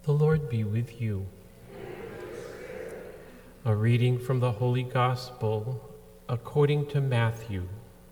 The Lord be with you. A reading from the Holy Gospel according to Matthew.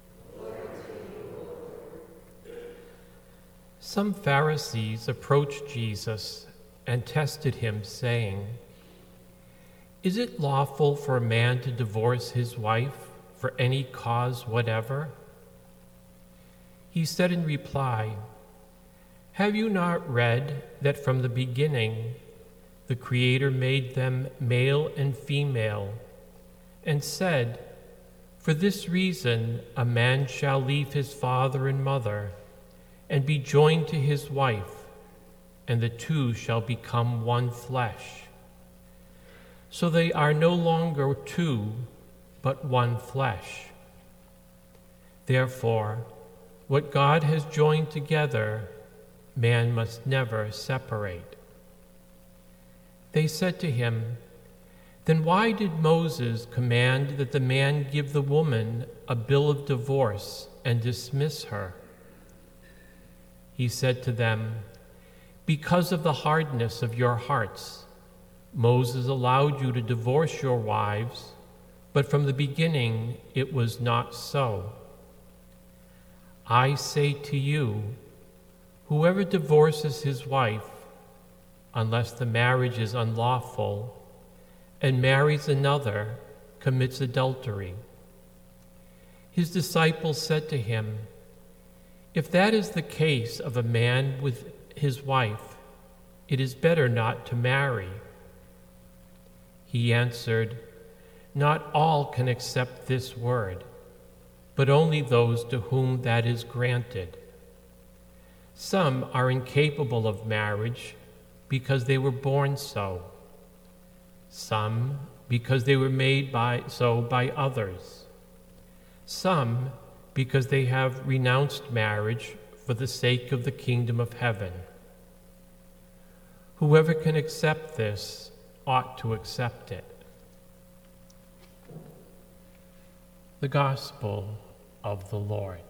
Some Pharisees approached Jesus and tested him, saying, "Is it lawful for a man to divorce his wife for any cause whatever?" He said in reply, "Have you not read that from the beginning the Creator made them male and female, and said, 'For this reason a man shall leave his father and mother, and be joined to his wife, and the two shall become one flesh.' So they are no longer two, but one flesh. Therefore, what God has joined together, man must never separate." They said to him, "Then why did Moses command that the man give the woman a bill of divorce and dismiss her?" He said to them, "Because of the hardness of your hearts, Moses allowed you to divorce your wives, but from the beginning it was not so. I say to you, whoever divorces his wife, unless the marriage is unlawful, and marries another, commits adultery." His disciples said to him, "If that is the case of a man with his wife, it is better not to marry." He answered, "Not all can accept this word, but only those to whom that is granted. Some are incapable of marriage because they were born so, some because they were made so by others, some because they have renounced marriage for the sake of the kingdom of heaven. Whoever can accept this ought to accept it." The Gospel of the Lord.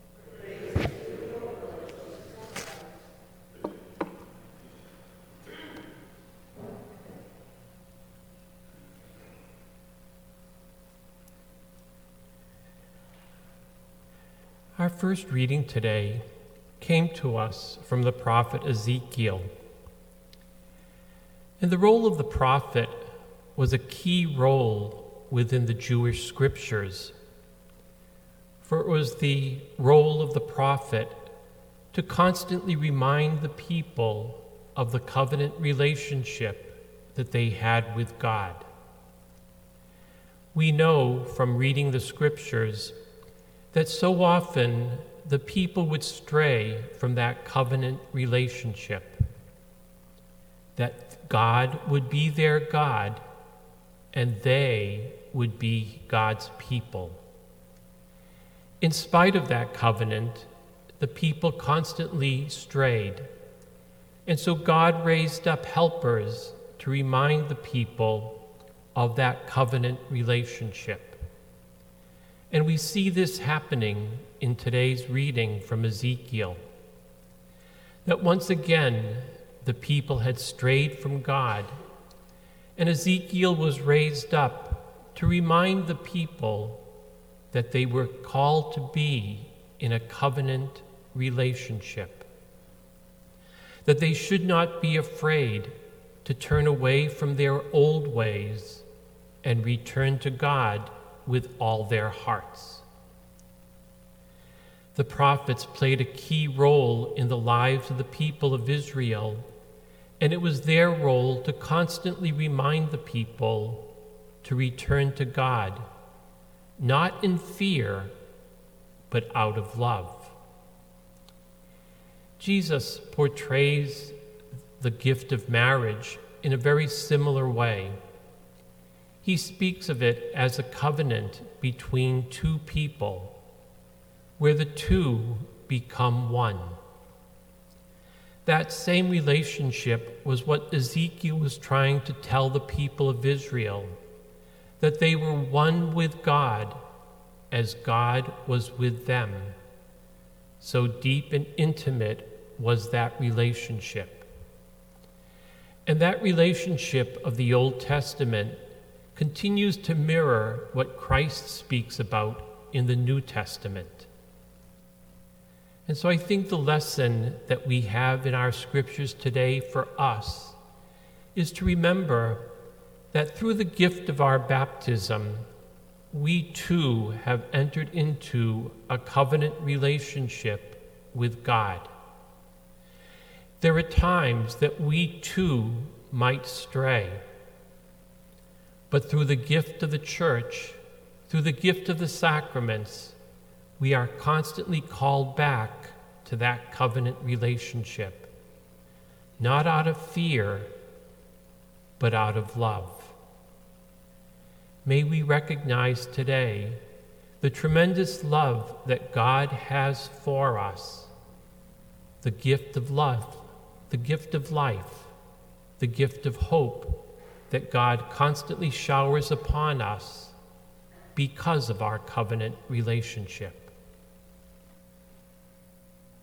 Our first reading today came to us from the prophet Ezekiel. And the role of the prophet was a key role within the Jewish scriptures, for it was the role of the prophet to constantly remind the people of the covenant relationship that they had with God. We know from reading the scriptures that so often the people would stray from that covenant relationship, that God would be their God and they would be God's people. In spite of that covenant, the people constantly strayed, and so God raised up helpers to remind the people of that covenant relationship. And we see this happening in today's reading from Ezekiel, that once again the people had strayed from God, and Ezekiel was raised up to remind the people that they were called to be in a covenant relationship, that they should not be afraid to turn away from their old ways and return to God with all their hearts. The prophets played a key role in the lives of the people of Israel, and it was their role to constantly remind the people to return to God, not in fear, but out of love. Jesus portrays the gift of marriage in a very similar way. He speaks of it as a covenant between two people, where the two become one. That same relationship was what Ezekiel was trying to tell the people of Israel, that they were one with God as God was with them. So deep and intimate was that relationship. And that relationship of the Old Testament continues to mirror what Christ speaks about in the New Testament. And so I think the lesson that we have in our scriptures today for us is to remember that through the gift of our baptism, we too have entered into a covenant relationship with God. There are times that we too might stray, but through the gift of the church, through the gift of the sacraments, we are constantly called back to that covenant relationship, not out of fear, but out of love. May we recognize today the tremendous love that God has for us, the gift of love, the gift of life, the gift of hope that God constantly showers upon us because of our covenant relationship.